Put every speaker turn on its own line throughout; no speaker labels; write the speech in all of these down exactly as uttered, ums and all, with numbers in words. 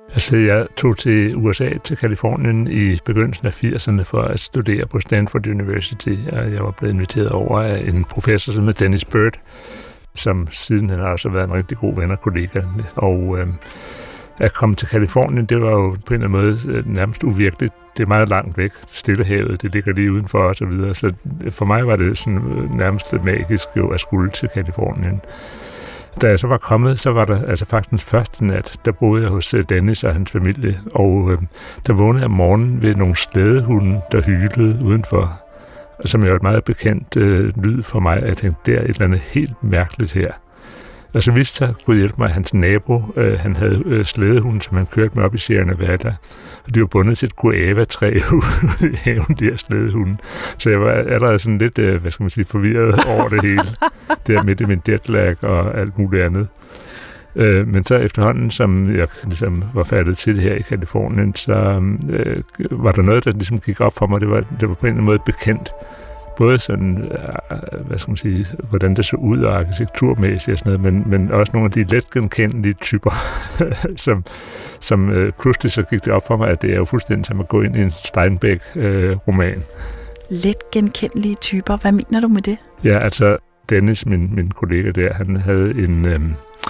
Altså, jeg tog til U S A, til Californien i begyndelsen af firserne for at studere på Stanford University, og jeg var blevet inviteret over af en professor, som hedder Dennis Byrd, som siden han har også været en rigtig god ven og kollega. Og øh, at komme til Californien, det var jo på en eller anden måde nærmest uvirkeligt. Det er meget langt væk. Stillehavet, det ligger lige udenfor og så videre. Så for mig var det sådan nærmest magisk jo at skulle til Californien. Da jeg så var kommet, så var der altså faktisk den første nat, der boede jeg hos Dennis og hans familie, og øh, der vågnede jeg om morgenen ved nogle slædehunde, der hylede udenfor, som jo er et meget bekendt øh, lyd for mig, at jeg tænkte, der er et eller andet helt mærkeligt her. Og så viste sig, Gud hjælpe mig, hans nabo, øh, han havde øh, slædehunde, som han kørte med op i Sierra Nevada, og de var bundet til et guava-træ ude i haven, de her slædehunde. Så jeg var allerede sådan lidt, øh, hvad skal man sige, forvirret over det hele, der midt i min jetlag og alt muligt andet. Øh, men så efterhånden, som jeg ligesom var færdig til det her i Californien, så øh, var der noget, der ligesom gik op for mig. Det var, det var på en eller anden måde bekendt. Både sådan, hvad skal man sige, hvordan det så ud og arkitekturmæssigt og sådan noget, men, men også nogle af de let genkendelige typer, som, som øh, pludselig så gik det op for mig, at det er jo fuldstændig som at gå ind i en Steinbeck-roman. Øh,
let genkendelige typer? Hvad mener du med det?
Ja, altså Dennis, min, min kollega der, han havde en, øh,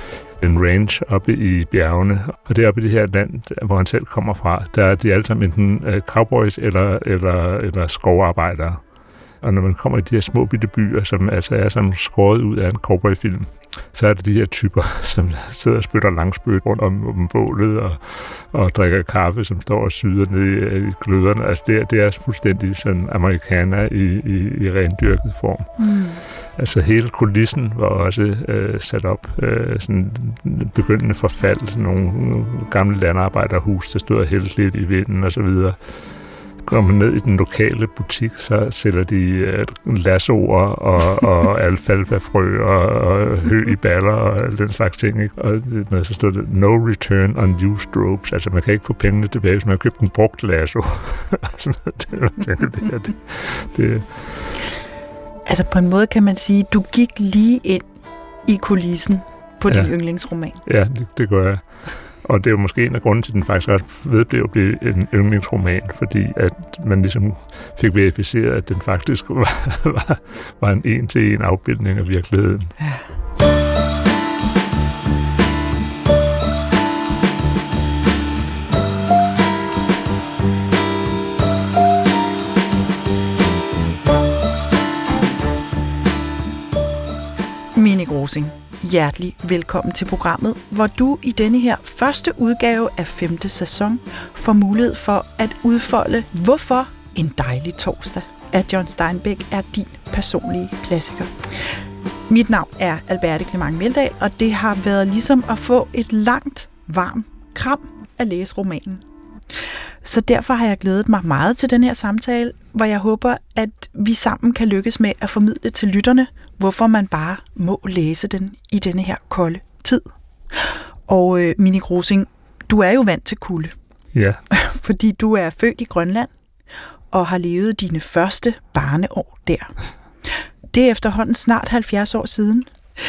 en range oppe i bjergene, og deroppe i det her land, hvor han selv kommer fra, der er de alle sammen enten øh, cowboys eller, eller, eller skovarbejdere. Og når man kommer i de her små bitte byer, som altså er sådan skåret ud af en cowboyfilm, så er det de her typer, som sidder og spytter langspyt rundt om, om bålet og, og drikker kaffe, som står og syder ned i, i gløderne. Altså det, det er fuldstændig sådan amerikaner i, i, i rendyrket form. Mm. Altså hele kulissen var også øh, sat op, øh, sådan begyndende forfald, sådan nogle, nogle gamle landarbejderhus, der stod og hældte lidt i vinden og så videre. Går man ned i den lokale butik, så sælger de uh, lassoer og, og alfalfa-frø og, og hø i baller og alt den slags ting. Ikke? Og når så stod det, no return on used ropes. Altså man kan ikke få pengene tilbage, hvis man har købt en brugt lasso. det, det, det, det.
Altså på en måde kan man sige, du gik lige ind i kulissen på ja. din yndlingsroman.
Ja, det, det gør jeg. Og det er jo måske en af grunden til, at den faktisk også vedblev at blive en yndlingsroman, fordi at man ligesom fik verificeret, at den faktisk var, var, var en en-til-en afbildning af virkeligheden. Ja.
Minik Rosing, hjertelig velkommen til programmet, hvor du i denne her første udgave af femte sæson får mulighed for at udfolde, hvorfor En dejlig torsdag af John Steinbeck er din personlige klassiker. Mit navn er Alberte Clement Meldal, og det har været ligesom at få et langt, varmt kram at læse romanen. Så derfor har jeg glædet mig meget til den her samtale, hvor jeg håber, at vi sammen kan lykkes med at formidle til lytterne, hvorfor man bare må læse den i denne her kolde tid. Og øh, Minik Rosing, du er jo vant til kulde.
Ja.
Fordi du er født i Grønland og har levet dine første barneår der. Det er efterhånden snart halvfjerds år siden.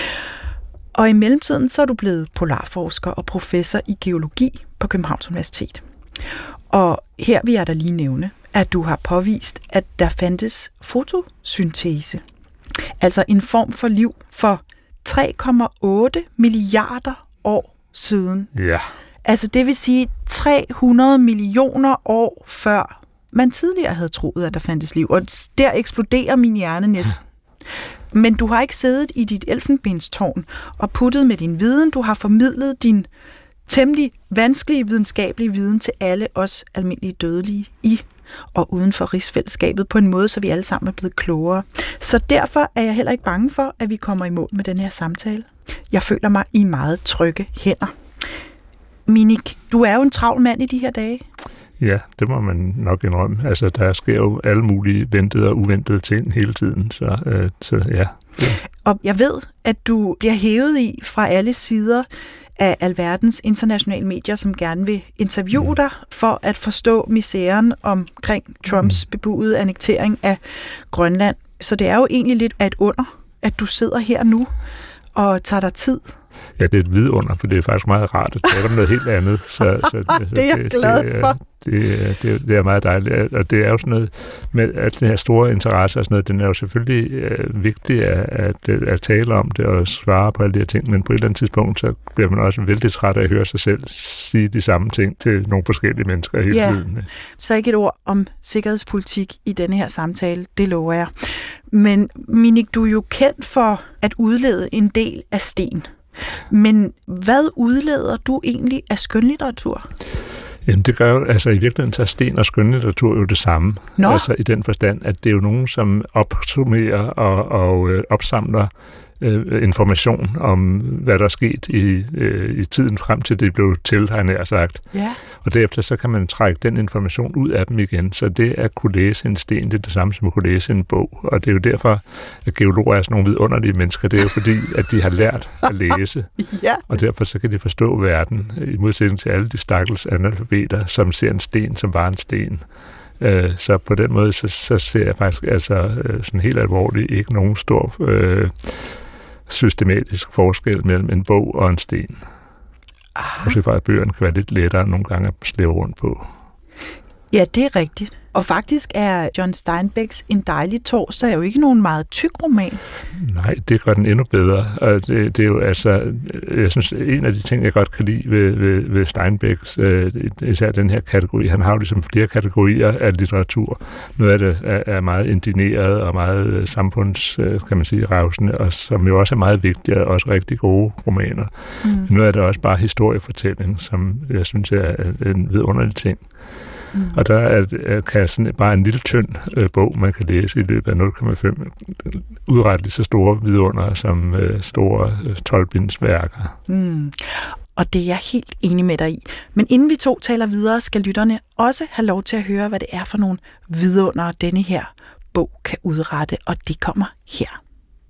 Og i mellemtiden så er du blevet polarforsker og professor i geologi på Københavns Universitet. Og her vil jeg da lige nævne, at du har påvist, at der fandtes fotosyntese. Altså en form for liv for tre komma otte milliarder år siden.
Ja.
Altså det vil sige tre hundrede millioner år før man tidligere havde troet, at der fandtes liv. Og der eksploderer min hjerne næsten. Men du har ikke siddet i dit elfenbenstårn og puttet med din viden. Du har formidlet din temmelig vanskelige videnskabelige viden til alle os almindelige dødelige i og uden for rigsfællesskabet på en måde, så vi alle sammen er blevet klogere. Så derfor er jeg heller ikke bange for, at vi kommer i mål med den her samtale. Jeg føler mig i meget trygge hænder. Minik, du er jo en travl mand i de her dage.
Ja, det må man nok indrømme. Altså, der sker jo alle mulige ventede og uventede ting hele tiden, så, øh, så ja. ja.
Og jeg ved, at du bliver hævet i fra alle sider af alverdens internationale medier, som gerne vil interviewe mm. dig for at forstå misæren omkring Trumps mm. bebudede annektering af Grønland. Så det er jo egentlig lidt af et under, at du sidder her nu og tager dig tid.
Ja, det er et vidunder, for det er faktisk meget rart at tale om noget helt andet. Så, så, så
det er jeg
det,
glad
det,
for.
Det, det, det er meget dejligt, og det er jo sådan noget med at den her store interesse og sådan noget, den er jo selvfølgelig øh, vigtig at, at, at tale om det og svare på alle de her ting, men på et eller andet tidspunkt, så bliver man også vældig træt af at høre sig selv sige de samme ting til nogle forskellige mennesker hele
ja.
tiden.
Så ikke et ord om sikkerhedspolitik i denne her samtale, det lover jeg. Men Minik, du er jo kendt for at udlede en del af sten. Men hvad udleder du egentlig af skønlitteratur?
Jamen det gør jo, altså i virkeligheden tager sten og skønlitteratur jo det samme.
Nå.
Altså i den forstand, at det er jo nogen, som opsummerer og, og øh, opsamler øh, information om, hvad der er sket i, øh, i tiden frem til det blev til, har jeg nær sagt.
Ja.
Og derefter så kan man trække den information ud af dem igen. Så det at kunne læse en sten, det er det samme som at kunne læse en bog. Og det er jo derfor, at geologer er sådan nogle vidunderlige mennesker. Det er jo fordi, at de har lært at læse.
Ja.
Og derfor så kan de forstå verden, i modsætning til alle de stakkels analfabeter, som ser en sten som bare en sten. Så på den måde, så, så ser jeg faktisk altså sådan helt alvorligt ikke nogen stor øh, systematisk forskel mellem en bog og en sten. Måske faktisk, at bøgerne kan være lidt lettere nogle gange at slæve rundt på.
Ja, det er rigtigt. Og faktisk er John Steinbecks En dejlig torsdag jo ikke nogen meget tyk roman.
Nej, det gør den endnu bedre. Og det, det er jo altså, jeg synes, en af de ting, jeg godt kan lide ved, ved, ved Steinbecks, øh, især den her kategori, han har jo ligesom flere kategorier af litteratur. Noget af det er, er meget indigneret og meget samfunds, kan man sige, revsende, og som jo også er meget vigtige og også rigtig gode romaner. Mm. Men noget af det er også bare historiefortælling, som jeg synes er en vidunderlig ting. Mm. Og der er, er, kan sådan bare en lille tynd øh, bog, man kan læse i løbet af nul komma fem udrette lige så store vidunder som øh, store øh, tolv-binds værker.
Mm. Og det er jeg helt enig med dig i. Men inden vi to taler videre, skal lytterne også have lov til at høre, hvad det er for nogle vidunder, denne her bog kan udrette, og det kommer her.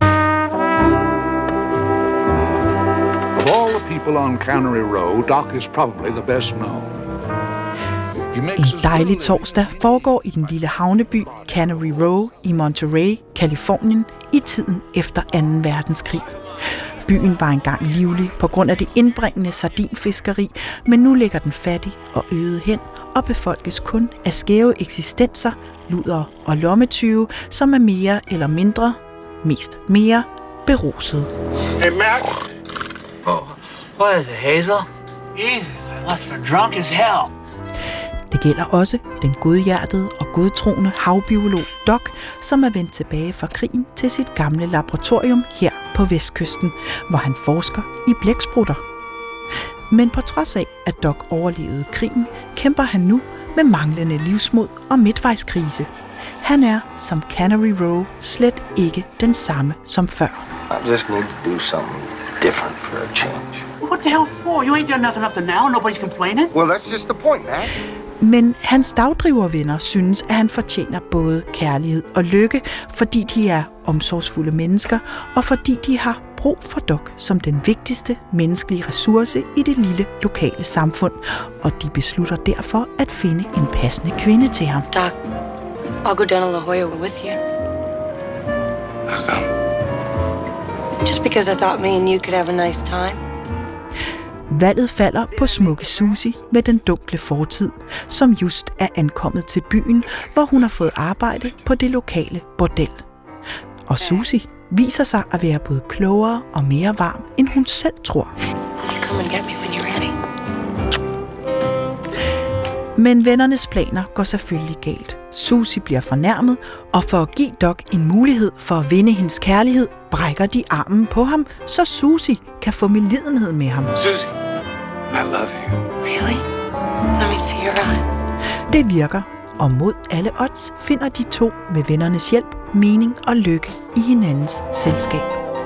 Of all the people on Cannery Row, Doc is probably the best known.
En dejlig torsdag foregår i den lille havneby Cannery Row i Monterey, Californien, i tiden efter anden verdenskrig. Byen var engang livlig på grund af det indbringende sardinfiskeri, men nu ligger den fattig og øde hen og befolkes kun af skæve eksistenser, luder og lommetyve, som er mere eller mindre, mest mere, berusede.
Hey, Mac.
Oh, what is it, Hazel? Jesus, I must be drunk as hell.
Det gælder også den godhjertede og godtroende havbiolog Doc, som er vendt tilbage fra krigen til sit gamle laboratorium her på vestkysten, hvor han forsker i blæksprutter. Men på trods af, at Doc overlevede krigen, kæmper han nu med manglende livsmod og midtvejskrise. Han er, som Cannery Row, slet ikke den samme som før.
I just need to do something different for a change.
What the hell for? You ain't done nothing up to now. Nobody's complaining.
Well, that's just the point, man.
Men hans dagdrivervenner synes, at han fortjener både kærlighed og lykke, fordi de er omsorgsfulde mennesker, og fordi de har brug for Doc som den vigtigste menneskelige ressource i det lille lokale samfund, og de beslutter derfor at finde en passende kvinde til ham.
Doc, I'll go down to La Jolla with you.
How come?
Just because I thought me and you could have a nice time.
Valget falder på smukke Susie med den dunkle fortid, som just er ankommet til byen, hvor hun har fået arbejde på det lokale bordel. Og Susie viser sig at være både klogere og mere varm, end hun selv tror.
Come and get me when you're ready.
Men vennernes planer går selvfølgelig galt. Susie bliver fornærmet, og for at give Doc en mulighed for at vinde hendes kærlighed, brækker de armen på ham, så Susie kan få medlidenhed med ham.
Susie, I love you.
Really? Let me see your eyes.
Det virker, og mod alle odds finder de to med vennernes hjælp mening og lykke i hinandens selskab.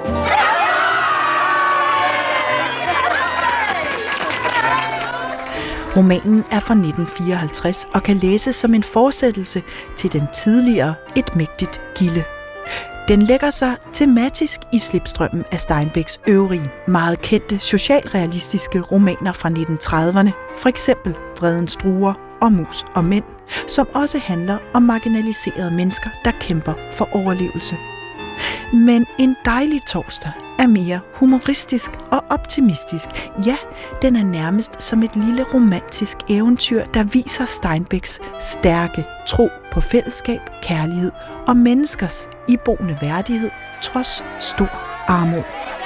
Romanen er fra nitten fireoghalvtreds og kan læses som en fortsættelse til den tidligere Et mægtigt gilde. Den lægger sig tematisk i slipstrømmen af Steinbecks øvrige, meget kendte socialrealistiske romaner fra nitten trediverne, for eksempel Vredens druer og Mus og mænd, som også handler om marginaliserede mennesker, der kæmper for overlevelse. Men En dejlig torsdag er mere humoristisk og optimistisk. Ja, den er nærmest som et lille romantisk eventyr, der viser Steinbecks stærke tro på fællesskab, kærlighed og menneskers iboende værdighed trods stor armod.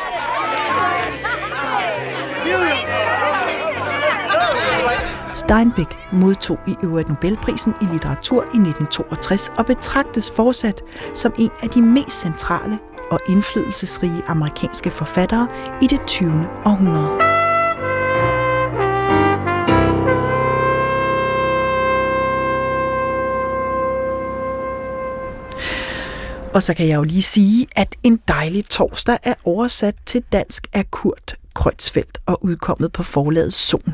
Steinbeck modtog i øvrigt Nobelprisen i litteratur i nitten toogtres og betragtes fortsat som en af de mest centrale og indflydelsesrige amerikanske forfattere i det tyvende århundrede. Og så kan jeg jo lige sige, at En dejlig torsdag er oversat til dansk af Kurt Kreutzfeldt og udkommet på forlaget Sohn.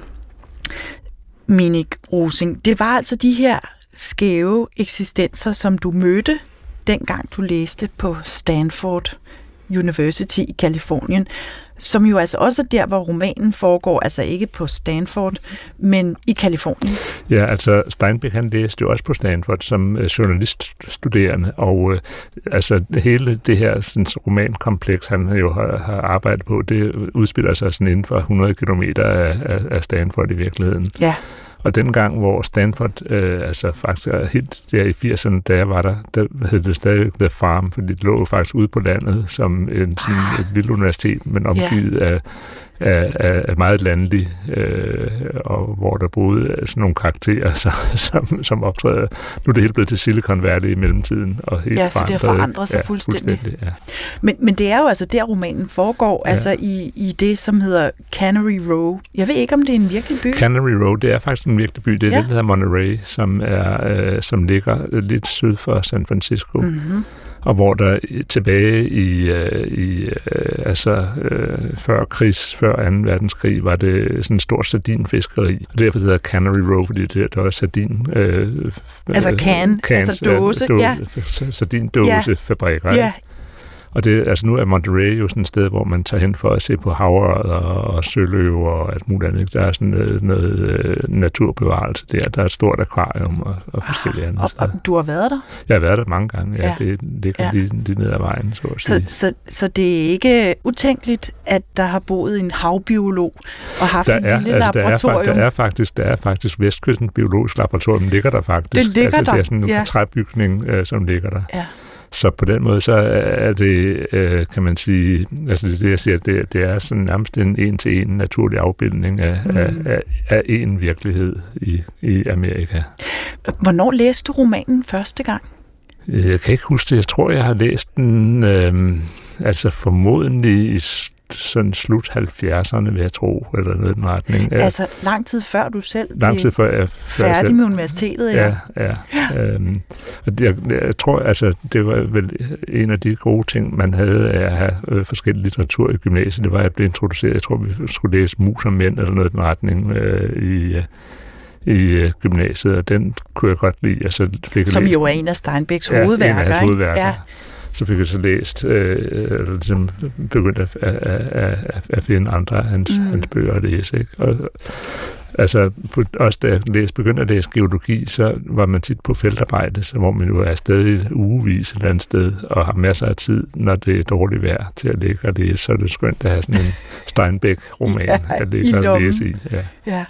Minik Rosing, det var altså de her skæve eksistenser, som du mødte, dengang du læste på Stanford University i Californien, som jo altså også er der, hvor romanen foregår, altså ikke på Stanford, men i Californien.
Ja, altså Steinbeck, han læste jo også på Stanford som øh, journaliststuderende, og øh, altså hele det her sådan, romankompleks, han jo har, har arbejdet på, det udspiller sig sådan inden for hundrede kilometer af, af, af Stanford i virkeligheden.
Ja.
Og den gang, hvor Stanford, øh, altså faktisk helt der i firserne, da jeg var der, der hed det stadig The Farm, fordi det lå faktisk ude på landet som en, sådan ah. et lille universitet, men omgivet yeah. af, af, af meget landlig, øh, og hvor der boede sådan nogle karakterer, så, som, som optræder. Nu er det helt blevet til Silicon Valley i mellemtiden. Og helt
ja, så det har forandret sig
ja,
fuldstændig. fuldstændig
ja.
men, men det er jo altså der, romanen foregår, ja. altså i, i det, som hedder Cannery Row. Jeg ved ikke, om det er en virkelig by.
Cannery Row, det er faktisk en virkelig by. Det er ja. det, der hedder Monterey, som, er, øh, som ligger lidt syd for San Francisco. Mm-hmm. Og hvor der tilbage i, øh, i øh, altså øh, før krigs, før anden verdenskrig, var det sådan en stor sardinfiskeri. Og derfor hedder Cannery Row, fordi det der var sardin... Øh,
altså can,
cans,
altså dåse,
dåse
ja.
Sardindåsefabrikker, ja. ja. Og det, altså nu er Monterey jo sådan et sted, hvor man tager hen for at se på havørred og, og søløv og alt muligt andet. Der er sådan noget, noget øh, naturbevarelse der. Der er et stort akvarium og, og forskellige andre.
Og, og du har været der?
Jeg har været der mange gange, ja. ja. Det ligger ja. lige, lige ned ad vejen, så at sige.
Så, så, så det er ikke utænkeligt, at der har boet en havbiolog og haft
der
en
er,
lille
altså,
laboratorium?
Der er, der er faktisk, der er faktisk Vestkysten Biologisk Laboratorium, ligger der faktisk.
Det ligger
altså,
der?
Det er sådan en
ja.
træbygning, øh, som ligger der.
Ja.
Så på den måde, så er det, øh, kan man sige, altså det, jeg siger, det, det er sådan nærmest en en-til-en naturlig afbildning af, mm. af, af, af en virkelighed i, i Amerika.
Hvornår læste du romanen første gang?
Jeg kan ikke huske det. Jeg tror, jeg har læst den, øh, altså formodentlig i sådan slut halvfjerdserne, vil jeg tro, eller noget i den retning.
Altså lang tid før du selv
lang tid før, jeg,
før færdig selv. med universitetet?
Ja, ja. ja. Øhm, jeg, jeg tror, altså, det var vel en af de gode ting, man havde af at have øh, forskellig litteratur i gymnasiet. Det var, at jeg blev introduceret. Jeg tror, vi skulle læse Mus og Mænd, eller noget i den retning, øh, i i gymnasiet, og den kunne jeg godt lide. Altså, fik
Som
læst,
jo er en af Steinbecks ja, hovedværker.
en af hans hovedværker. Ja. Så fik jeg så læst, øh, eller ligesom begyndt at, at, at, at finde andre af hans, mm. hans bøger at læse. Ikke? Og, altså, også da jeg læste, begyndte at læse geologi, så var man tit på feltarbejde, så hvor man jo er stadig ugevis et eller andet sted, og har masser af tid, når det er dårligt vejr til at ligge og læse, så er det skønt at have sådan en Steinbeck-roman ja, at ligge og læse i. Ja.
ja.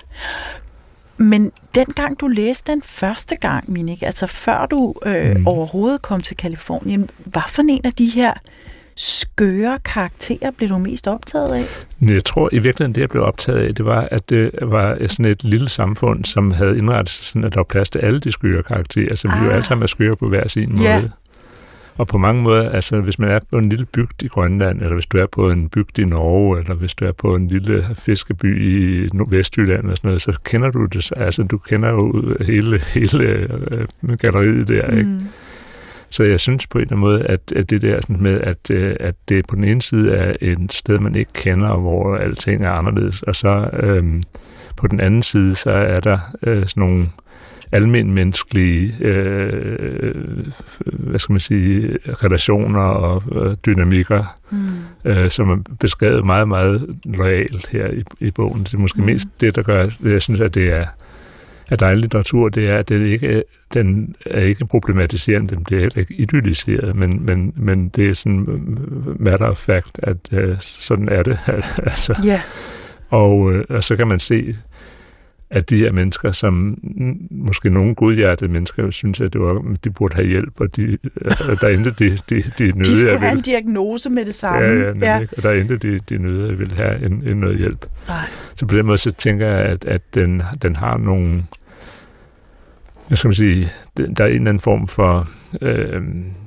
Men dengang du læste den første gang, Minik, altså før du øh, mm. overhovedet kom til Californien, hvad for en af de her skøre karakterer blev du mest optaget af?
Jeg tror i virkeligheden, det jeg blev optaget af, det var, at det var sådan et lille samfund, som havde indrettet sådan, at der var plads til alle de skøre karakterer, som ah. vi jo alle sammen er skøre på hver sin måde. Yeah. Og på mange måder, altså hvis man er på en lille bygd i Grønland, eller hvis du er på en bygd i Norge, eller hvis du er på en lille fiskeby i Vestjylland og sådan noget, så kender du det, altså du kender jo hele, hele øh, galleriet der, ikke? Mm. Så jeg synes på en eller anden måde, at, at det der sådan med, at, at det på den ene side er et sted, man ikke kender, hvor alting er anderledes, og så øhm, på den anden side, så er der øh, sådan nogle almenmenneskelige øh, hvad skal man sige, relationer og øh, dynamikker, mm. øh, som er beskrevet meget, meget loyalt her i, i bogen. Det er måske mm. mest det, der gør, jeg synes, at det er af dejlig litteratur, det er, at den ikke, den er ikke problematiserende, den bliver heller ikke idylliseret, men, men, men det er sådan matter of fact, at uh, sådan er det. altså.
Ja.
Og, uh, og så kan man se, at de her mennesker, som måske nogle godhjertede mennesker synes, at det var, de burde have hjælp, og de, der endte de, de, de nødige.
De skulle have en diagnose med det samme.
Ja, ja, nemlig, ja. Og der endte de, de nødige vil have en, en noget hjælp.
Nej.
Så på den måde så tænker jeg, at, at den, den har nogle, hvad skal man sige, der er en eller anden form for øh,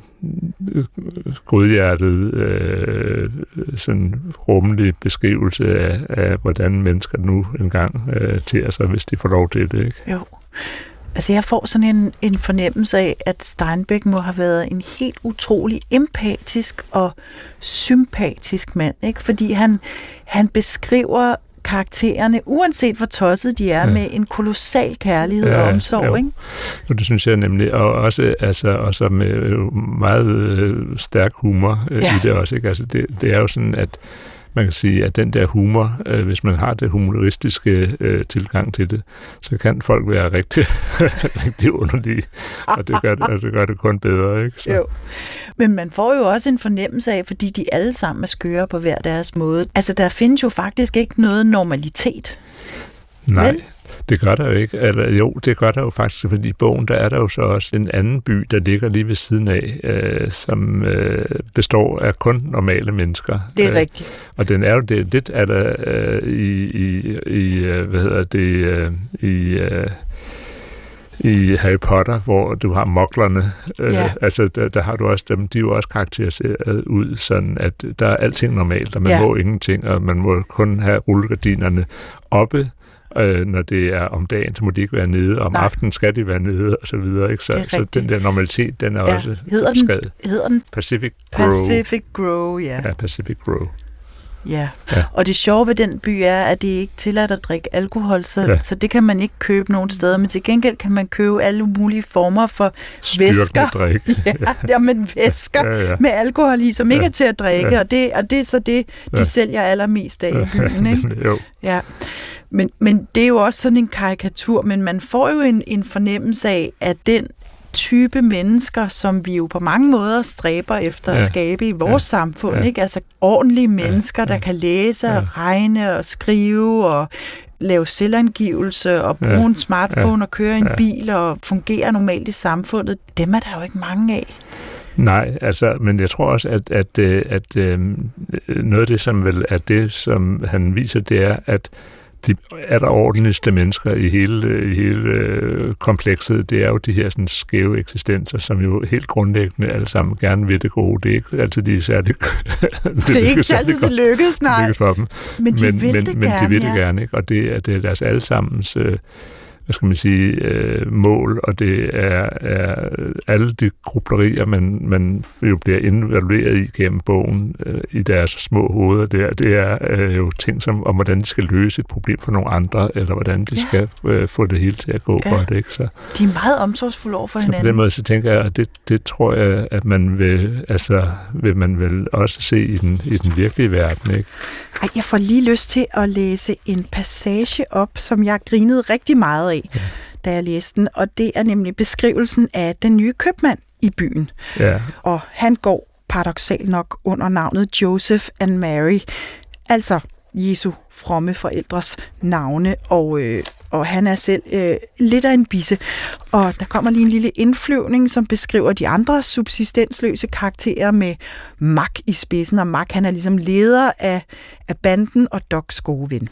godhjertet, øh, sådan rummelig beskrivelse af, af, hvordan mennesker nu engang øh, tager sig, hvis de får lov til det, ikke?
Jo. Altså jeg får sådan en, en fornemmelse af, at Steinbeck må have været en helt utrolig empatisk og sympatisk mand, ikke? Fordi han, han beskriver karaktererne, uanset hvor tosset de er, ja. Med en kolossal kærlighed ja, og omsorg, jo. Ikke?
Jo, det synes jeg nemlig, og også, altså, også med meget øh, stærk humor øh, ja. I det også, ikke? Altså det, det er jo sådan, at man kan sige, at den der humor, øh, hvis man har det humoristiske øh, tilgang til det, så kan folk være rigtig, rigtig underlige, og det gør det, og det gør det kun bedre, ikke? Så.
Jo. Men man får jo også en fornemmelse af, fordi de alle sammen er skøre på hver deres måde. Altså, der findes jo faktisk ikke noget normalitet.
Nej.
Vel?
Det gør der jo ikke. Eller, jo, det gør der jo faktisk, fordi i bogen, der er der jo så også en anden by, der ligger lige ved siden af, øh, som øh, består af kun normale mennesker.
Det er
øh,
rigtigt.
Og den er jo det, lidt af der, øh, i, i, i, hvad hedder det, øh, i... Øh, i Harry Potter, hvor du har moklerne,
ja.
øh, altså der, der har du også dem, de er jo også karakteriseret ud, sådan at der er alting normalt, og man ja. Må ingenting, og man må kun have rullegardinerne oppe, øh, når det er om dagen, så må de ikke være nede, og om Nej. Aftenen skal de være nede, og så videre, ikke? Så, så den der normalitet, den er ja. Også
hedder den,
skadet.
Hedder den
Pacific Grow.
Pacific Grow, ja.
Ja, Pacific Grow.
Ja. ja, og det sjove ved den by er, at det ikke tilladt at drikke alkohol, så, ja. Så det kan man ikke købe nogen steder, men til gengæld kan man købe alle mulige former for
Styrkende
væsker.
Drik.
ja, der men væsker ja, ja. Med alkohol i, som ja. Ikke er til at drikke, ja. og, det, og det er så det, de ja. Sælger allermest af i byen, ikke?
Jo.
Ja. Men, men det er jo også sådan en karikatur, men man får jo en, en fornemmelse af, at den type mennesker, som vi jo på mange måder stræber efter ja. At skabe i vores ja. Samfund, ja. Ikke? Altså ordentlige mennesker, ja. Ja. Der kan læse, ja. Regne og skrive og lave selvangivelse og bruge ja. En smartphone ja. Og køre en ja. Bil og fungere normalt i samfundet. Dem er der jo ikke mange af.
Nej, altså, men jeg tror også, at, at, at, at øhm, noget af det, som vel er det, som han viser, det er, at de allerordentligste mennesker i hele, i hele øh, komplekset, det er jo de her sådan, skæve eksistenser, som jo helt grundlæggende alle sammen gerne vil det gode. Det er ikke altid de er særlig
det, det er ikke altid til lykkes, nej.
Lykkes for dem.
Men de
men,
vil
men,
det
men
gerne,
de vil det
ja.
Gerne, ikke? Og det er, det er deres allesammens øh, hvad skal man sige, øh, mål, og det er, er alle de grublerier, man, man jo bliver involveret i gennem bogen øh, i deres små hoveder der, det er øh, jo ting som, om hvordan de skal løse et problem for nogle andre, eller hvordan de ja. Skal øh, få det hele til at gå
ja.
Godt, ikke? Så,
de er meget omsorgsfulde over for
så
hinanden.
på den måde, så tænker jeg, at det, det tror jeg, at man vil, altså, vil man vel også se i den, i den virkelige verden, ikke?
Ej, jeg får lige lyst til at læse en passage op, som jeg grinede rigtig meget af, ja. Da jeg læste den, og det er nemlig beskrivelsen af den nye købmand i byen.
Ja.
Og han går paradoksalt nok under navnet Joseph and Mary, altså Jesu fromme forældres navne, og, øh, og han er selv øh, lidt af en bisse. Og der kommer lige en lille indflyvning, som beskriver de andre subsistensløse karakterer med Mac i spidsen, og Mac han er ligesom leder af, af banden og Docs gode ven.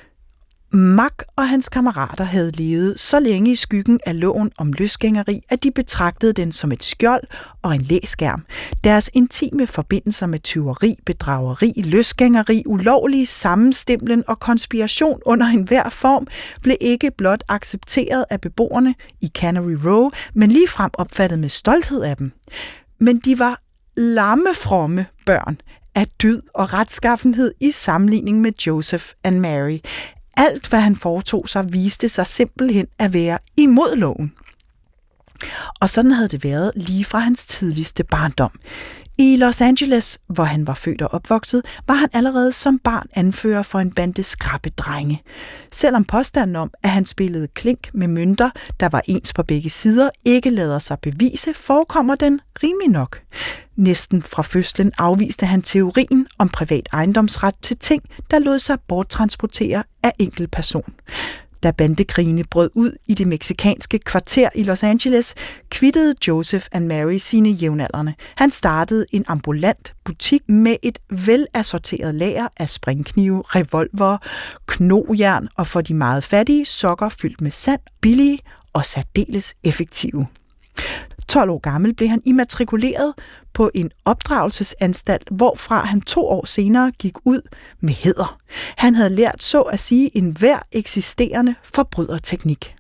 Mac og hans kammerater havde levet så længe i skyggen af loven om løsgængeri, at de betragtede den som et skjold og en læskærm. Deres intime forbindelser med tyveri, bedrageri, løsgængeri, ulovlig sammenstimlen og konspiration under enhver form blev ikke blot accepteret af beboerne i Cannery Row, men ligefrem opfattet med stolthed af dem. Men de var lammefromme børn af dyd og retskaffenhed i sammenligning med Joseph and Mary. Alt, hvad han foretog sig, viste sig simpelthen at være imod loven. Og sådan havde det været lige fra hans tidligste barndom. I Los Angeles, hvor han var født og opvokset, var han allerede som barn anfører for en bande skrappe drenge. Selvom påstanden om, at han spillede klink med mønter, der var ens på begge sider, ikke lader sig bevise, forekommer den rimelig nok. Næsten fra fødslen afviste han teorien om privat ejendomsret til ting, der lod sig borttransportere af enkelt person. Da bandekrigene brød ud i det meksikanske kvarter i Los Angeles, kvittede Joseph and Mary sine jævnaldrende. Han startede en ambulant butik med et velassorteret lager af springknive, revolver, knogjern og for de meget fattige sokker fyldt med sand, billige og særdeles effektive. tolv år gammel blev han immatrikuleret på en opdragelsesanstalt, hvorfra han to år senere gik ud med hæder. Han havde lært så at sige en hver eksisterende forbryderteknik.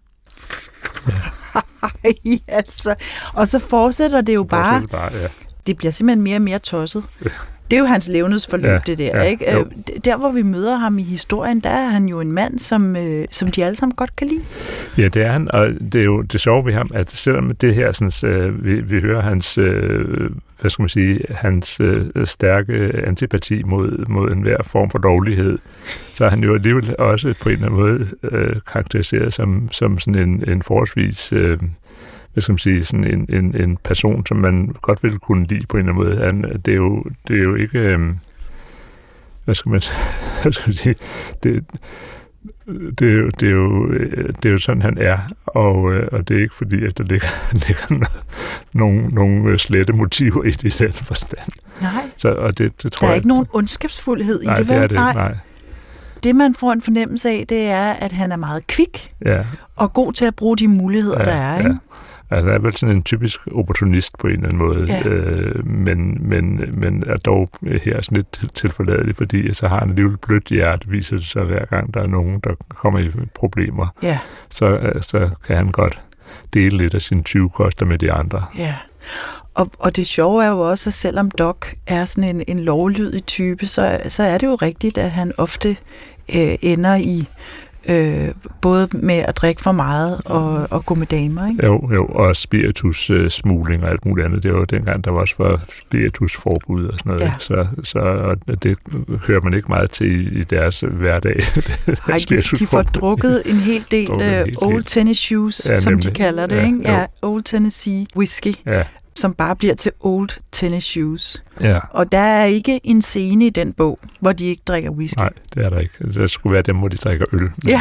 Ja. altså. Og så fortsætter det jo bare.
bare ja.
Det bliver simpelthen mere og mere tosset. Det er jo hans levnedsforløb, ja, det der,
ja,
ikke? Jo. Der, hvor vi møder ham i historien, der er han jo en mand, som, øh, som de alle sammen godt kan lide.
Ja, det er han, og det er jo det sjove ved ham, at selvom det her, sådan, øh, vi, vi hører hans, øh, hvad skal man sige, hans øh, stærke antipati mod, mod enhver form for lovlighed, så er han jo alligevel også på en eller anden måde øh, karakteriseret som, som sådan en, en forholdsvis... Øh, hvad skal man sige, sådan en, en, en person, som man godt ville kunne lide på en eller anden måde. Han, det, er jo, det er jo ikke, øhm, hvad skal man, hvad skal man sige, det, det, er jo, det, er jo, det er jo sådan, han er, og, og det er ikke fordi, at der ligger, ligger nogle, nogle slette motiver i det i den forstand.
Nej,
så, og det, det tror
der er
jeg,
ikke nogen ondskabsfuldhed i
nej,
det,
vel?
vel?
Det er det, nej. nej.
Det, man får en fornemmelse af, det er, at han er meget kvik
ja.
og god til at bruge de muligheder,
ja,
der er.
Ja.
Ikke?
Altså, han er vel sådan en typisk opportunist på en eller anden måde,
ja.
øh, men, men, men er dog her sådan lidt tilforladelig, fordi så har han alligevel blødt hjerte, viser det sig hver gang, der er nogen, der kommer i problemer.
Ja.
Så, så kan han godt dele lidt af sine tyvekoster med de andre.
Ja, og, og det sjove er jo også, at selvom Doc er sådan en, en lovlydig type, så, så er det jo rigtigt, at han ofte øh, ender i Øh, både med at drikke for meget og, og gå med damer, ikke?
Jo, jo, og spiritus-smugling og alt muligt andet. Det var jo dengang, der også var spiritusforbud og sådan noget.
Ja.
Så, så og det hører man ikke meget til i, i deres hverdag.
Nej, de, de får drukket en hel del uh, Old Tennessee Shoes, ja, som nemlig. De kalder det, ja, ikke? Ja, Old Tennessee Whiskey. Ja. Som bare bliver til Old Tennis Shoes.
Ja.
Og der er ikke en scene i den bog, hvor de ikke drikker whisky.
Nej, det er der ikke. Det skulle være dem, hvor de drikker øl. Men,
ja.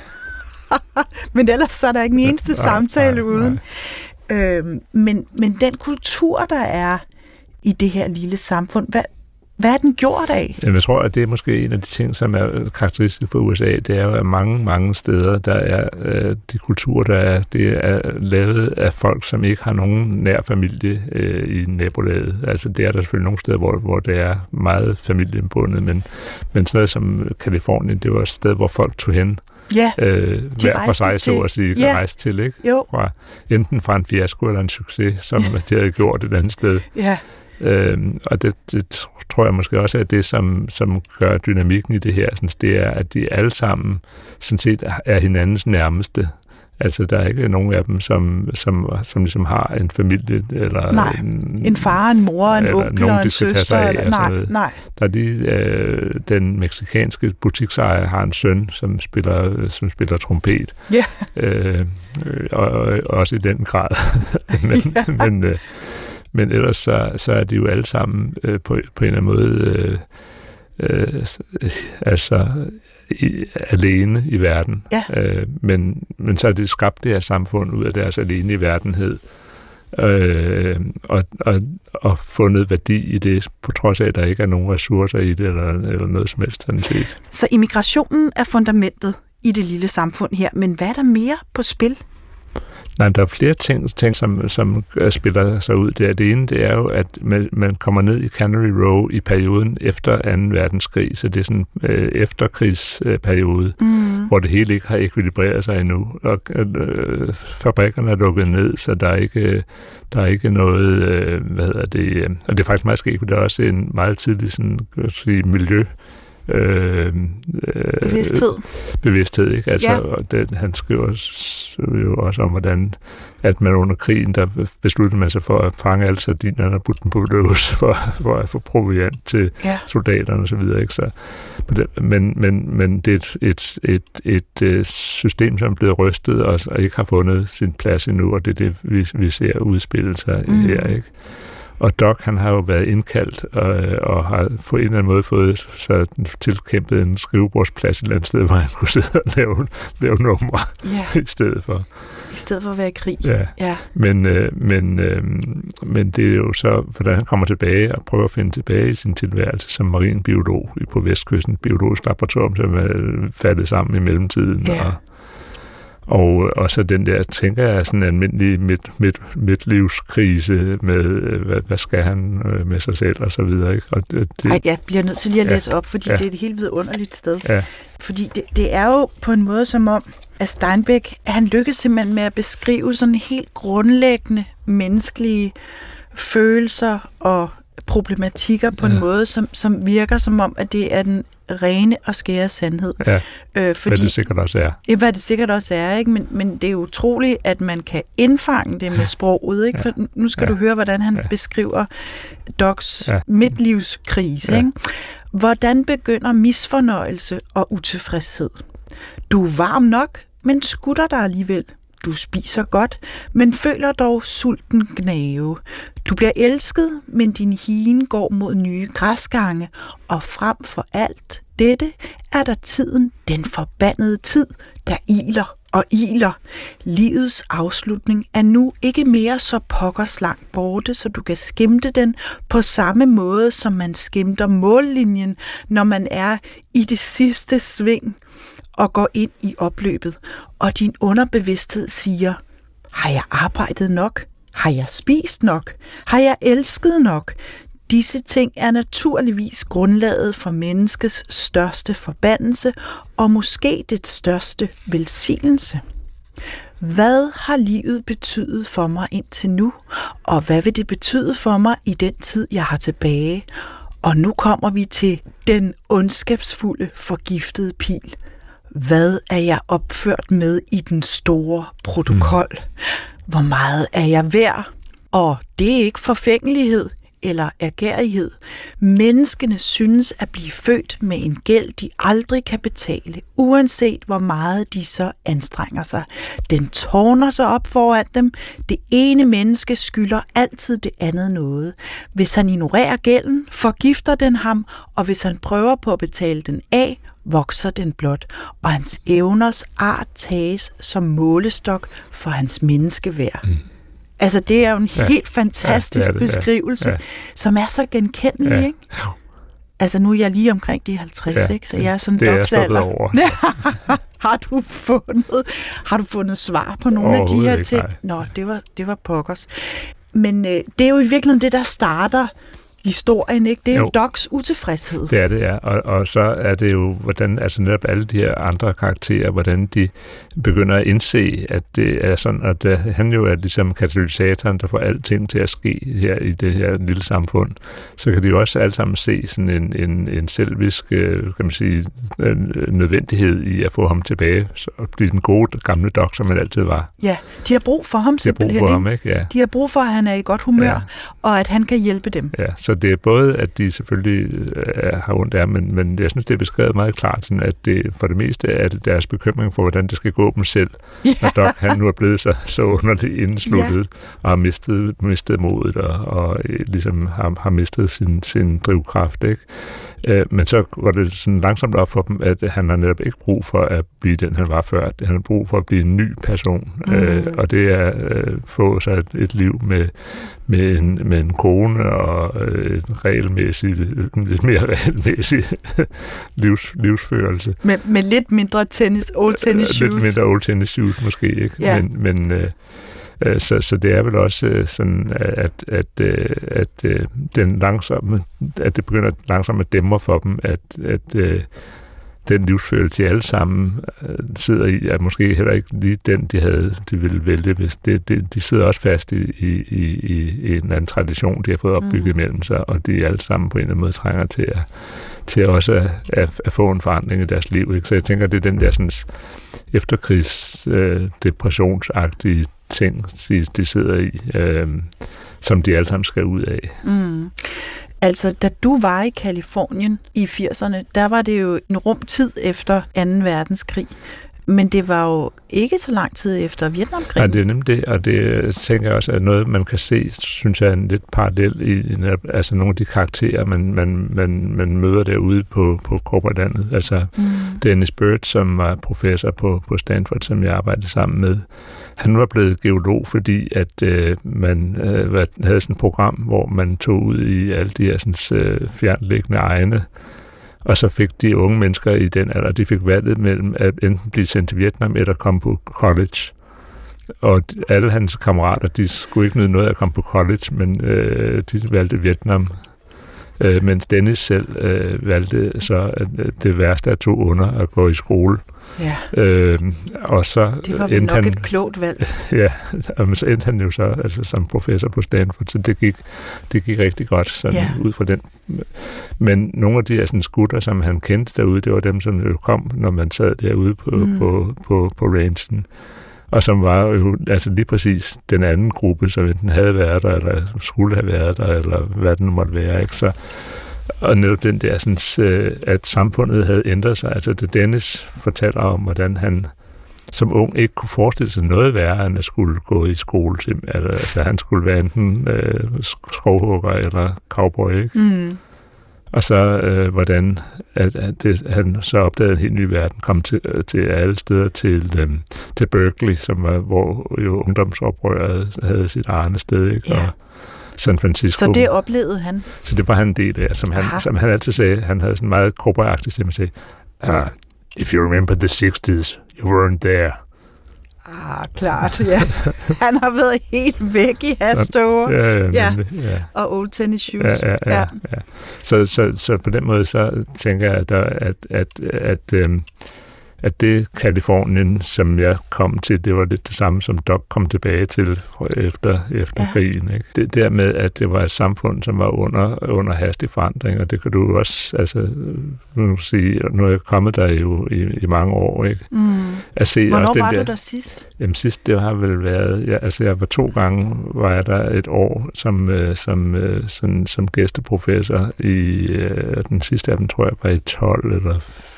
Men ellers så er der ikke en eneste nej, samtale nej, uden. Nej. Øhm, men, men den kultur, der er i det her lille samfund, hvad, hvad er den gjort af?
Jamen, jeg tror, at det er måske en af de ting, som er karakteristisk for U S A. Det er jo, at mange, mange steder, der er øh, de kulturer, der er, det er lavet af folk, som ikke har nogen nær familie øh, i nabolaget. Altså, det er der selvfølgelig nogle steder, hvor, hvor det er meget familiebundet, men, men sådan noget som Californien, det var et sted, hvor folk tog hen.
Ja,
øh, hver for sig, så at sige,
ja.
rejse til, ikke?
Jo.
Fra, enten fra en fiasko eller en succes, som de havde gjort et andet sted.
Ja.
Øhm, og det, det tror jeg måske også er det, som, som gør dynamikken i det her, sådan, det er, at de alle sammen sådan set er hinandens nærmeste. Altså, der er ikke nogen af dem, som, som, som ligesom har en familie, eller
nej, en, en far, en mor, en onkel og en søster.
Eller,
nej, nej.
Der er lige, øh, den meksikanske butiksejer har en søn, som spiller, som spiller trompet.
Ja.
Øh, og, og også i den grad. men, ja. men, øh, men ellers så, så er de jo alle sammen øh, på, på en eller anden måde øh, øh, altså i, alene i verden.
Ja.
Øh, men, men så er det skabt det her samfund ud af deres alene i verdenhed. Øh, og, og, og fundet værdi i det, på trods af, at der ikke er nogen ressourcer i det, eller, eller noget som helst sådan set.
Så immigrationen er fundamentet i det lille samfund her, men hvad er der mere på spil?
Nej, der er flere ting, ting som, som spiller sig ud der. Det ene, det er jo, at man, man kommer ned i Cannery Row i perioden efter anden verdenskrig, så det er sådan en øh, efterkrigsperiode, mm. hvor det hele ikke har ekvilibreret sig endnu. Og øh, fabrikkerne er lukket ned, så der er ikke, der er ikke noget, øh, hvad hedder det, øh, og det er faktisk meget skægt, for der er også en meget tidlig sådan, sige, miljø Øh,
bevidsthed.
Bevidsthed, ikke? Altså,
ja.
og det, han skriver jo også om, hvordan at man under krigen, der besluttede man sig for at fange alle sardinerne og putte dem på løs for, for at få proviant til ja. soldaterne og så videre, ikke? Så, men, men, men det er et, et, et, et, et system, som er blevet rystet og, og ikke har fundet sin plads endnu, og det er det, vi, vi ser udspille sig mm. her, ikke? Og Doc, han har jo været indkaldt og, og har på en eller anden måde fået så tilkæmpet en skrivebordsplads et eller andet sted, hvor han kunne sidde og lave, lave numre ja. i stedet for.
I stedet for at være i krig.
Ja.
ja.
Men, øh, men, øh, men det er jo så, hvordan han kommer tilbage og prøver at finde tilbage i sin tilværelse som marinbiolog på Vestkysten, biologisk laboratorium, som er faldet sammen i mellemtiden.
Ja.
Og, Og, og så den der, tænker jeg, sådan en almindelig midt, midt, midtlivskrise med, hvad, hvad skal han med sig selv, og så videre, ikke? Og det, det,
Ej, jeg bliver nødt til lige at
ja,
læse op, fordi ja. det er et helt vidunderligt sted.
Ja.
Fordi det, det er jo på en måde som om, at Steinbeck, han lykkes simpelthen med at beskrive sådan helt grundlæggende menneskelige følelser og problematikker på en ja. måde, som, som virker som om, at det er den rene og skære sandhed.
Ja,
øh, fordi,
hvad det sikkert også er.
Ja, hvad det sikkert også er, ikke? Men, men det er utroligt, at man kan indfange det med sproget, ikke? For nu skal ja. du høre, hvordan han ja. beskriver Docs ja. midtlivskrise, ja. ikke? Hvordan begynder misfornøjelse og utilfredshed? Du er varm nok, men skutter dig alligevel. Du spiser godt, men føler dog sulten gnave. Du bliver elsket, men din hien går mod nye græsgange, og frem for alt dette er der tiden, den forbandede tid, der iler og iler. Livets afslutning er nu ikke mere så pokkers langt borte, så du kan skimte den på samme måde, som man skimter mållinjen, når man er i det sidste sving og går ind i opløbet, og din underbevidsthed siger, har jeg arbejdet nok? Har jeg spist nok? Har jeg elsket nok? Disse ting er naturligvis grundlaget for menneskets største forbandelse, og måske det største velsignelse. Hvad har livet betydet for mig indtil nu, og hvad vil det betyde for mig i den tid, jeg har tilbage? Og nu kommer vi til den ondskabsfulde, forgiftede pil. Hvad er jeg opført med i den store protokol? Mm. Hvor meget er jeg værd? Og det er ikke forfængelighed eller ærgerighed. Menneskene synes at blive født med en gæld, de aldrig kan betale, uanset hvor meget de så anstrenger sig. Den tårner sig op foran dem. Det ene menneske skylder altid det andet noget. Hvis han ignorerer gælden, forgifter den ham, og hvis han prøver på at betale den af, vokser den blot, og hans evners art tages som målestok for hans menneskeværd. Mm. Altså, det er jo en ja. helt fantastisk ja, det det, beskrivelse, ja. Ja. som er så genkendelig, ja. ikke? Altså, nu er jeg lige omkring de halvtreds, ja. ikke? Så jeg er sådan
det er stoppet over.
har, du fundet, har du fundet svar på nogle af de her ting? Nej. Nå, det var, det var pokkers. Men øh, det er jo i virkeligheden det, der starter historien, ikke? Det er jo, jo Docs utilfredshed.
Det er det, ja. Og, og så er det jo, hvordan altså netop alle de her andre karakterer, hvordan de begynder at indse, at det er sådan, at det, han jo er ligesom katalysatoren, der får alting til at ske her i det her lille samfund. Så kan de jo også alle sammen se sådan en, en, en selvisk, kan man sige, nødvendighed i at få ham tilbage og blive den gode gamle Doc, som han altid var.
Ja, de har brug for ham simpelthen.
De har brug for ham, ikke? Ja.
De har brug for, at han er i godt humør, ja. og at han kan hjælpe dem.
Ja, så det er både, at de selvfølgelig er, har ondt af, men, men jeg synes, det er beskrevet meget klart, sådan at det for det meste er deres bekymring for, hvordan det skal gå dem selv, ja. når Doc han nu er blevet så, så underligt indsluttet, ja. og har mistet, mistet modet, og, og ligesom har, har mistet sin, sin drivkraft, ikke? Men så går det sådan langsomt op for dem, at han har netop ikke brug for at blive den, han var før. Han har brug for at blive en ny person, mm. øh, og det er at øh, få sig et, et liv med, med, en, med en kone og øh, en regelmæssig, lidt mere regelmæssig livs, livsførelse.
Med, med lidt mindre tennis, old tennis shoes.
Lidt mindre old tennis shoes måske, ikke?
Ja.
Men, men øh, Så, så det er vel også sådan, at, at, at, at, den langsomme, at det begynder langsomt at dæmre for dem, at, at, den livsfølelse, de alle sammen øh, sidder i, er måske heller ikke lige den, de havde, de ville vælge. Hvis det, det, de sidder også fast i, i, i, i en anden tradition, de har fået opbygget mm. mellem sig, og de alle sammen på en eller anden måde trænger til at, til også at, at, at få en forandring i deres liv. Ikke? Så jeg tænker, det er den der sådan, efterkrigs øh, depressionsagtige ting, de, de sidder i, øh, som de alle sammen skal ud af.
Mm. Altså, da du var i Californien i firserne, der var det jo en rum tid efter anden verdenskrig. Men det var jo ikke så lang tid efter Vietnamkrigen.
Ja, det er nemlig det, og det tænker jeg også er noget, man kan se, synes jeg, er en lidt parallel i altså nogle af de karakterer, man, man, man, man møder derude på, på korporalandet. Altså mm. Dennis Byrd, som var professor på, på Stanford, som jeg arbejdede sammen med, han var blevet geolog, fordi at øh, man øh, havde sådan et program, hvor man tog ud i alle de her sådan, øh, fjernliggende egne. Og så fik de unge mennesker i den alder, de fik valget mellem at enten blive sendt til Vietnam eller komme på college. Og alle hans kammerater, de skulle ikke nyde noget at komme på college, men øh, de valgte Vietnam. Øh, mens Dennis selv øh, valgte så at det værste af to under at gå i skole.
Ja.
Øh, og så
det var vel nok han, et klogt valg.
Ja, og så endte han jo så altså, som professor på Stanford, så det gik, det gik rigtig godt sådan, ja. ud fra den. Men nogle af de her sådan, skutter, som han kendte derude, det var dem, som jo kom, når man sad derude på, mm. på, på, på rangen. Og som var jo altså lige præcis den anden gruppe, som enten havde været der, eller skulle have været der, eller hvad den måtte være. Ikke? Så, og netop den der, sådan, at samfundet havde ændret sig. Altså det Dennis fortæller om, hvordan han som ung ikke kunne forestille sig noget værre, end at skulle gå i skole. Altså han skulle være enten øh, skovhugger eller cowboy, ikke? Mm. Og så øh, hvordan at, at det, han så opdagede en helt ny verden, kom til, til alle steder til, øh, til Berkeley, som var, hvor jo ungdomsoprøret havde sit arne sted, ikke?
Ja.
Og San Francisco.
Så det oplevede han?
Så det var han en del af, som han, som han altid sagde. Han havde sådan en meget korporatagtig stemme at sige, uh, if you remember the sixties, you weren't there.
Ah, klart, ja. Han har været helt væk i Hastove.
Ja, ja,
ja.
ja.
Og old tennis shoes.
Ja, ja, ja, ja. Så, så, så på den måde, så tænker jeg, at, der, at, at, at, øhm, at det Californien, som jeg kom til, det var lidt det samme, som Doc kom tilbage til efter, efter ja. krigen. Ikke? Det der med, at det var et samfund, som var under, under hastig forandring, og det kan du også, altså, nu sige, nu er jeg kommet der jo i, i mange år, ikke? Mm.
At se Hvornår
også den
var
der,
du der sidst?
Jamen sidst, det har vel været, ja, altså jeg var to gange, var jeg der et år som, øh, som, øh, som, som gæsteprofessor i, øh, den sidste af dem, tror jeg, var i tolv eller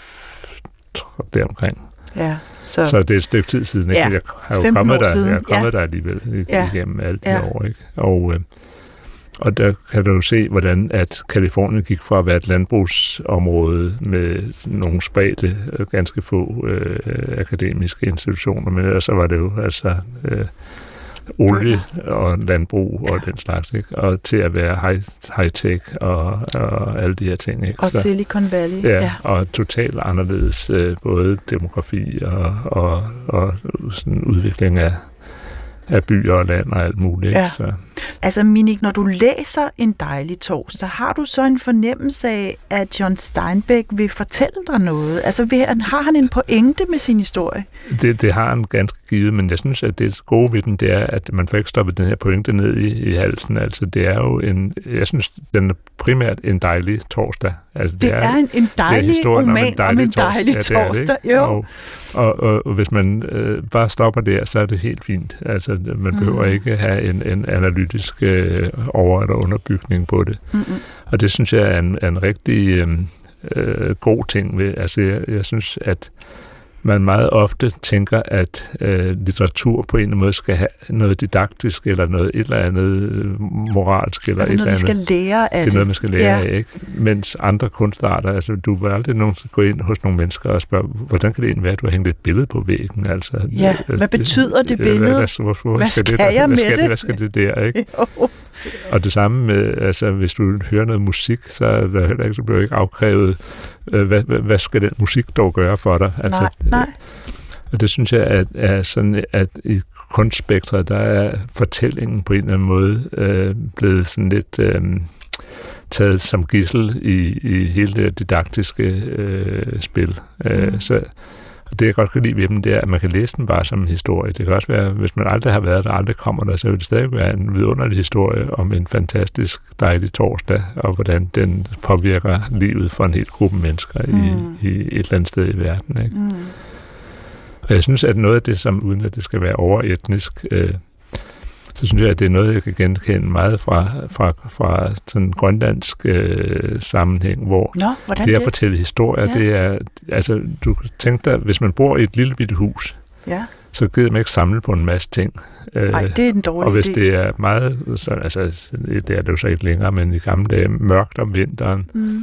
deromkring.
Ja, så...
så det er et stykke tid siden, ikke?
Ja,
jeg har jo kommet der, jeg har kommet ja. der alligevel
ja.
igennem alt
ja.
det år, ikke? Og, øh, og der kan du jo se, hvordan at Californien gik fra at være et landbrugsområde med nogle spredte, ganske få øh, akademiske institutioner, men så var det jo altså øh, olie og landbrug og ja. den slags, ikke? Og til at være high, high-tech og, og alle de her ting, ikke?
Og så, Silicon Valley.
Ja, ja. Og totalt anderledes øh, både demografi og, og, og sådan udvikling af, af byer og land og alt muligt.
Ja.
Så.
Altså Minik, når du læser En dejlig torsdag, har du så en fornemmelse af, at John Steinbeck vil fortælle dig noget? Altså vil han, har han en pointe med sin historie?
Det, det har han ganske givet, men jeg synes, at det gode ved den, det er, at man får ikke stoppet den her pointe ned i, i halsen. Altså det er jo en, jeg synes, den er primært en dejlig torsdag. Altså,
det, det er, er en, en dejlig roman om en dejlig, om en dejlig torsdag. torsdag. Ja, jo.
Og, og, og, og hvis man øh, bare stopper der, så er det helt fint. Altså man behøver mm. ikke have en, en analytisk øh, over- eller underbygning på det. Mm-hmm. Og det synes jeg er en, en rigtig øh, god ting ved. Altså jeg, jeg synes, at man meget ofte tænker, at øh, litteratur på en eller anden måde skal have noget didaktisk, eller noget et eller andet moralsk, eller
altså
et eller andet.
noget, man skal lære af det.
Det er noget, man skal lære
ja.
af, ikke? Mens andre kunstarter, altså du vil aldrig nogensinde gå ind hos nogle mennesker og spørge, hvordan kan det egentlig være, at du har hængt et billede på væggen? Altså,
ja, hvad det, betyder det billede? Hvad, hvad, hvor, hvor
hvad
skal,
skal
det, jeg
hvad
med
skal
det?
Hvad skal det der, ikke?
Jo.
Og det samme med, altså hvis du hører noget musik, så, er der heller ikke, så bliver du ikke afkrævet, øh, hvad, hvad, hvad skal den musik dog gøre for dig? Altså,
nej, nej.
Og det synes jeg, at, er sådan, at i kunstspektret, der er fortællingen på en eller anden måde øh, blevet sådan lidt... Øh, taget som gidsel i, i hele det didaktiske øh, spil. Mm. Øh, så og det, jeg godt kan lide ved dem, det er, at man kan læse den bare som en historie. Det kan også være, hvis man aldrig har været der, aldrig kommer der, så vil det stadig være en vidunderlig historie om en fantastisk dejlig torsdag, og hvordan den påvirker livet for en hel gruppe mennesker mm. i, i et eller andet sted i verden. Ikke? Mm. Og jeg synes, at noget af det, som uden at det skal være overetnisk, øh, så synes jeg, at det er noget, jeg kan genkende meget fra, fra, fra sådan en grønlandsk øh, sammenhæng, hvor
Nå,
det at det? fortælle historier, ja. det er, altså, du kan tænke dig, hvis man bor i et lille bitte hus, ja. så gider man ikke samle på en masse ting.
Nej, det er en dårlig
Og hvis
idé.
det er meget, så, altså, det er det jo så ikke længere, men i gamle dage, mørkt om vinteren, mm.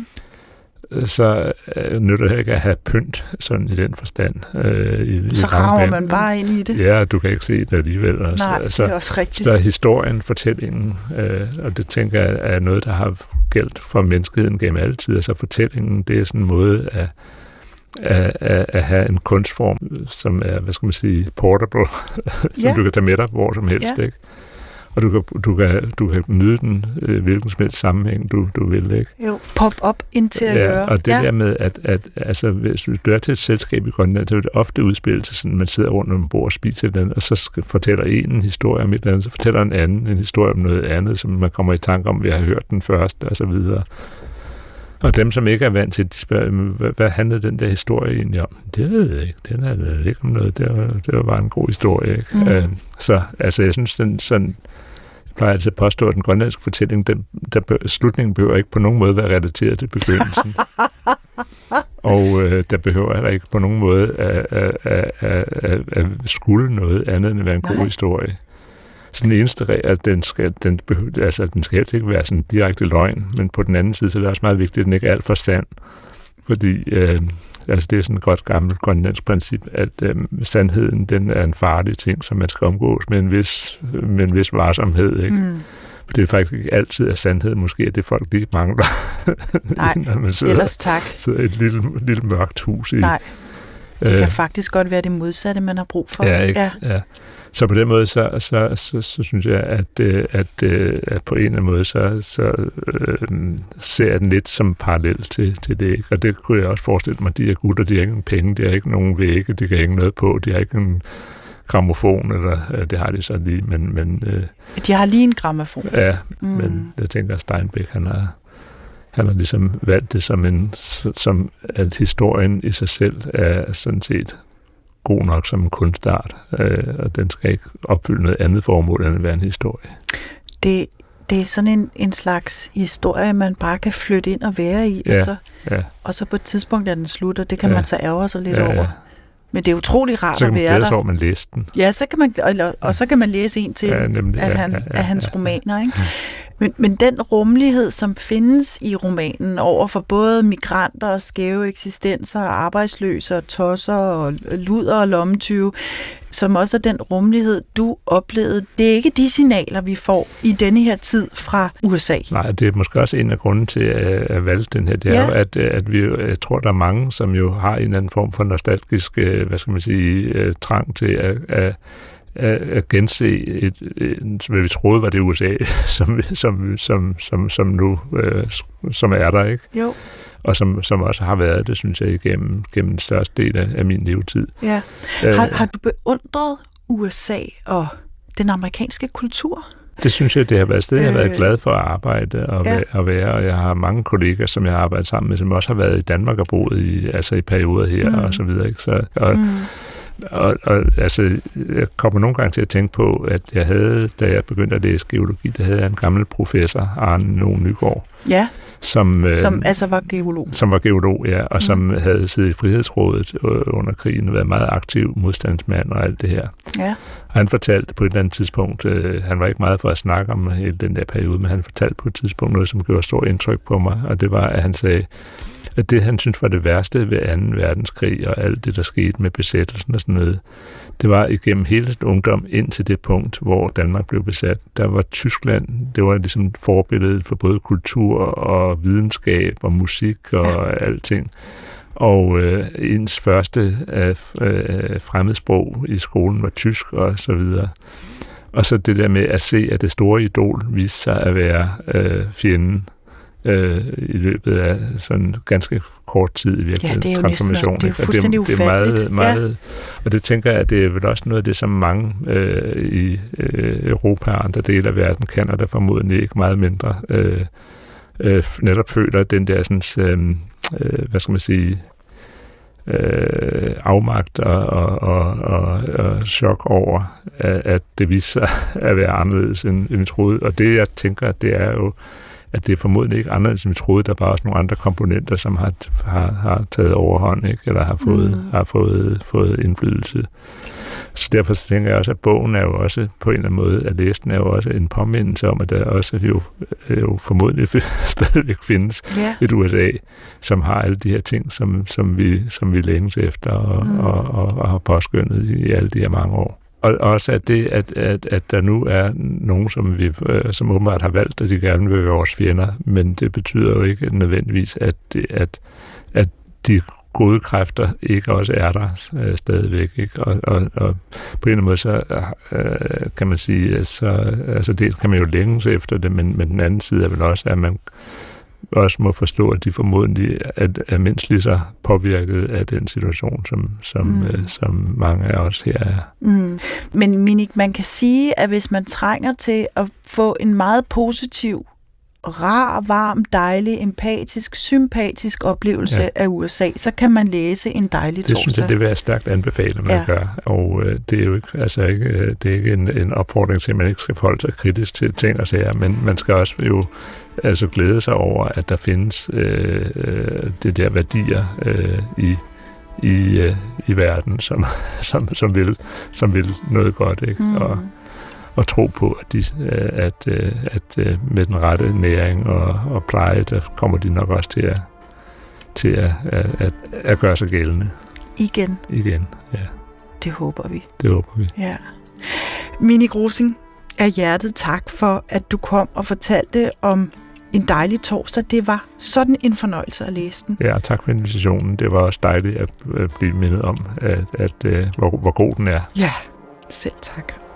så øh, nytter det ikke at have pynt sådan i den forstand. Øh, i,
så
i
rager man bare ind i det.
Ja, du kan ikke se det alligevel.
Nej,
så,
det er også rigtigt.
Så historien, fortællingen, øh, og det tænker jeg er noget, der har gældt for menneskeheden gennem alle tider. Så fortællingen, det er sådan en måde at, at, at, at have en kunstform, som er, hvad skal man sige, portable, som ja. du kan tage med dig hvor som helst, ja. ikke? Og du kan, du kan, du kan nyde den øh, hvilken som helst sammenhæng, du, du vil, ikke?
Jo, pop-up interiør.
Ja, og det ja. der med, at, at altså, hvis du er til et selskab i Grønland, så vil det ofte udspille sig sådan, at man sidder rundt om bord og spiser et eller andet, og så skal, fortæller en en historie om et eller andet, så fortæller en anden en historie om noget andet, som man kommer i tanke om, ved at have hørt den første, og så videre. Og dem, som ikke er vant til, de spørger, hvad, hvad handlede den der historie egentlig om? Det ved jeg ikke. Den er det ikke om noget. Det var, det var bare en god historie, ikke? Mm. Øh, så altså, jeg synes, den sådan... Jeg plejer altid at påstå, at den grønlandske fortælling, den, der bør, slutningen behøver ikke på nogen måde være relateret til begyndelsen. Og øh, der behøver heller ikke på nogen måde at, at, at, at, at skulle noget andet end at være en god Nej. historie. Så den eneste regel, at den skal, den, behøver, altså, den skal helst ikke være sådan direkte løgn, men på den anden side, så er det også meget vigtigt, at den ikke er alt for sand. Fordi øh, altså, det er sådan et godt gammelt grønlandsk princip, at øh, sandheden, den er en farlig ting, som man skal omgås med en vis, med en vis varsomhed, ikke? Mm. For det er faktisk ikke altid, at sandhed måske er det, folk lige mangler.
Nej, når man sidder, ellers tak.
sidder i et lille, lille mørkt hus. I,
Nej, det kan øh, faktisk godt være det modsatte, man har brug for.
Ja, ikke? Ja. ja. Så på den måde, så, så, så, så synes jeg, at, at, at på en eller anden måde, så, så øh, ser jeg den lidt som parallel til, til det. Ikke? Og det kunne jeg også forestille mig, de her gutter, de har ikke nogen penge, de har ikke nogen vægge, de kan hænge noget på, de har ikke en grammofon, eller det har de så lige, men... men øh,
de har lige en grammofon.
Ja, mm. men jeg tænker, at Steinbeck, han har, han har ligesom valgt det som en, som at historien i sig selv er sådan set god nok som en kunstart, øh, og den skal ikke opfylde noget andet formål end at være en historie.
Det, det er sådan en, en slags historie, man bare kan flytte ind og være i,
ja,
og, så,
ja.
og så på et tidspunkt, da den slutter, det kan
ja.
man så ærge sig lidt
ja, ja.
over. Men det er utrolig rart at være der.
Så kan man glæde sig over, at man læste den.
Ja, så kan man, og, og så kan man læse en til
ja, nemlig,
af,
ja,
han,
ja, ja,
af hans
ja,
romaner. Ikke? Men, men den rummelighed, som findes i romanen over for både migranter og skæve eksistenser, arbejdsløse og tosser og luder og lommetyve, som også er den rummelighed, du oplevede, det er ikke de signaler, vi får i denne her tid fra U S A.
Nej, det er måske også en af grunden til at valge den her. Det er ja. jo, at, at vi, jeg tror, der er mange, som jo har en eller anden form for nostalgisk, hvad skal man sige, trang til at, at at gense et, et, hvad vi troede var det U S A, som, som, som, som, som nu øh, som er der, ikke?
Jo.
Og som, som også har været det, synes jeg, igennem gennem den største del af, af min levetid.
Ja.
Æh,
har, har du beundret U S A og den amerikanske kultur?
Det synes jeg, det har været et sted, jeg har været glad for at arbejde og,
ja.
være, og være, og jeg har mange kolleger, som jeg har arbejdet sammen med, som også har været i Danmark og boet i, altså i perioder her, mm. og så videre, ikke? Så, og, mm. Og, og altså, jeg kommer nogle gange til at tænke på, at jeg havde, da jeg begyndte at læse geologi, der havde jeg en gammel professor, Arne None Nygaard,
ja,
som,
som
øh,
altså var geolog.
Som var geolog, ja, og mm. som havde siddet i Frihedsrådet under krigen og været meget aktiv modstandsmand og alt det her.
Ja.
Og han fortalte på et eller andet tidspunkt, øh, han var ikke meget for at snakke om hele den der periode, men han fortalte på et tidspunkt noget, som gjorde stort indtryk på mig, og det var, at han sagde, at det, han synes var det værste ved anden verdenskrig og alt det, der skete med besættelsen og sådan noget, det var igennem hele sin ungdom ind til det punkt, hvor Danmark blev besat. Der var Tyskland, det var ligesom forbilledet for både kultur og videnskab og musik og ja. alting. Og øh, ens første øh, øh, fremmedsprog i skolen var tysk og så videre. Og så det der med at se, at det store idol viste sig at være øh, fjenden øh, i løbet af sådan ganske kort tid i virkeligheden.
Ja, det er jo
transformation.
Næsten, det er jo fuldstændig
det, det er meget, meget,
ja.
Og det tænker jeg, at det er vel også noget af det, som mange øh, i øh, Europa og andre dele af verden kan, og der formodentlig ikke meget mindre øh, øh, netop føler den der sådan, øh, hvad skal man sige, øh, afmagt og, og, og, og, og chok over, at, at det viser sig at være anderledes end, end vi troede. Og det, jeg tænker, det er jo, at det er formodentlig ikke anderledes end vi troede. Der er bare også nogle andre komponenter, som har, har, har taget overhånd, ikke? Eller har fået, mm. har fået, fået indflydelse. Så derfor så tænker jeg også, at bogen er jo også på en eller anden måde, at læse den er jo også en påmindelse om, at der også jo, jo formodentlig stadigvæk findes yeah. et U S A, som har alle de her ting, som, som, vi, som vi længes efter og, mm. og, og, og har påskyndet i alle de her mange år. Og også at det, at, at, at der nu er nogen, som, vi, som åbenbart har valgt, at de gerne vil være vores fjender, men det betyder jo ikke nødvendigvis, at, at, at de gode kræfter ikke også er der øh, stadigvæk, ikke? Og, og, og på en eller anden måde, så øh, kan man sige, at så, altså det kan man jo længes efter det, men, men den anden side er vel også, at man også må forstå, at de formodentlig er, er mindst lige så påvirket af den situation, som, som, mm. øh, som mange af os her er.
Mm. Men Minik, man kan sige, at hvis man trænger til at få en meget positiv, rar, varm, dejlig, empatisk, sympatisk oplevelse ja. af U S A, så kan man læse En dejlig torsdag.
Det synes jeg, det vil jeg stærkt anbefale, man ja. gør. Og øh, det er jo ikke, altså ikke, det er ikke en, en opfordring til, at man ikke skal forholde sig kritisk til ting og sager, men man skal også jo altså glæde sig over, at der findes øh, øh, det der værdier øh, i i øh, i verden, som som som vil som vil noget godt, ikke? Mm. Og og tro på, at, de, at, at, at med den rette næring og, og pleje, der kommer de nok også til at, til at, at, at gøre sig gældende.
Igen.
Igen, ja.
Det håber vi.
Det håber vi.
Ja. Minik Rosing, af hjertet tak for, at du kom og fortalte om En dejlig torsdag. Det var sådan en fornøjelse at læse den.
Ja, tak for invitationen. Det var også dejligt at blive mindet om, at, at, at hvor, hvor god den er.
Ja, selv tak.